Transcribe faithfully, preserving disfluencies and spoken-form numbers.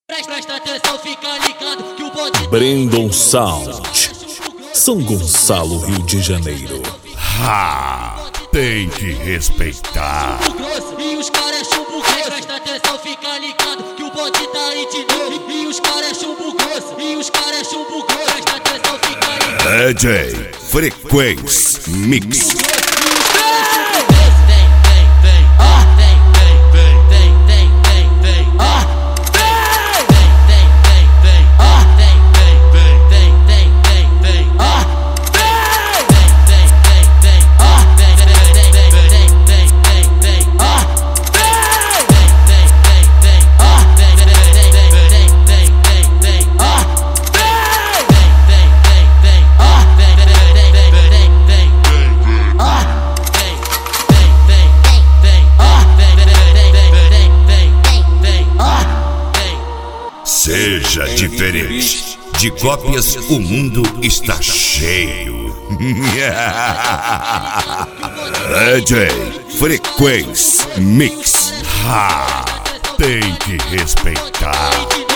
Presta atenção, fica ligado que o bonde... Brandon Sound, São Gonçalo, Rio de Janeiro. Ha! Tem que respeitar. E os caras chumbo grosso. Presta atenção, fica ligado que o bonde tá aí de novo. E os caras chumbo grosso. E os caras chumbo grosso. Presta atenção, fica ligado. D J Frequência Mix. Seja diferente. De cópias o mundo está cheio. D J Frequência Mix. Ha! Tem que respeitar.